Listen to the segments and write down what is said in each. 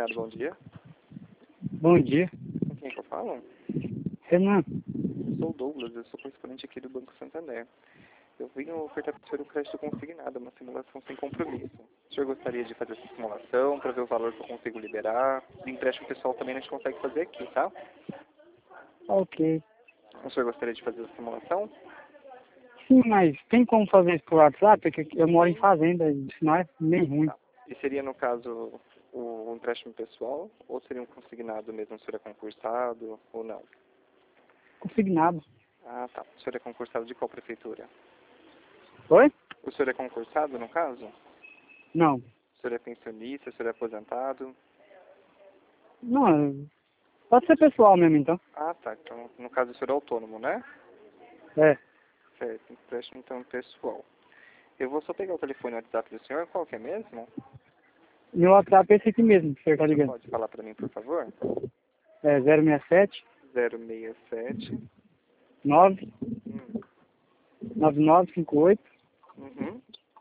Consignado, bom dia. Bom dia. Com quem que eu falo? Renan. Sou o Douglas, eu sou correspondente aqui do Banco Santander. Eu vim ofertar para o senhor o crédito consignado, uma simulação sem compromisso. O senhor gostaria de fazer essa simulação para ver o valor que eu consigo liberar? O empréstimo pessoal também a gente consegue fazer aqui, tá? Ok. O senhor gostaria de fazer essa simulação? Sim, mas tem como fazer isso por WhatsApp? Porque eu moro em fazenda e senão é meio ruim. Tá. E seria, no caso, o empréstimo pessoal ou seria um consignado mesmo? O senhor é concursado ou não? Consignado. Ah, tá. O senhor é concursado de qual prefeitura? Oi? O senhor é concursado, no caso? Não. O senhor é pensionista, o senhor é aposentado? Não, pode ser pessoal mesmo, então. Ah, tá. Então, no caso, o senhor é autônomo, né? É. Certo. Empréstimo, então, pessoal. Eu vou só pegar o telefone e o WhatsApp do senhor. Qual que é mesmo? Meu WhatsApp é esse aqui mesmo, que o senhor tá O senhor ligando. pode falar para mim, por favor? É 067 067. 9 Hum. 9958 Uhum.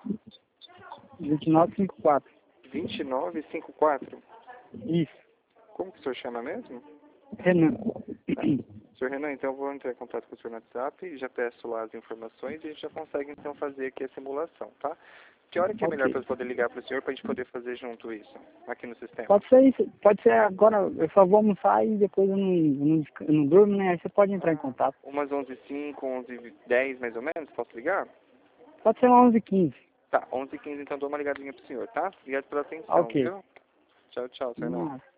2954. 2954. Isso. Como que o senhor chama mesmo? Renan. Tá. Senhor Renan, então eu vou entrar em contato com o senhor no WhatsApp e já peço lá as informações e a gente já consegue então fazer aqui a simulação, tá? Que hora que é melhor Ok. para eu poder ligar para o senhor para a gente poder fazer junto isso aqui no sistema? Pode ser isso. Pode ser agora. Eu só vou almoçar e depois eu não durmo, né? Aí você pode entrar em contato. Umas 11h05, 11h10 mais ou menos, posso ligar? Pode ser 11h15. Tá, 11h15 então dou uma ligadinha pro senhor, tá? Obrigado pela atenção, Ok. viu? Tchau, tchau, senhor Renan. Nossa.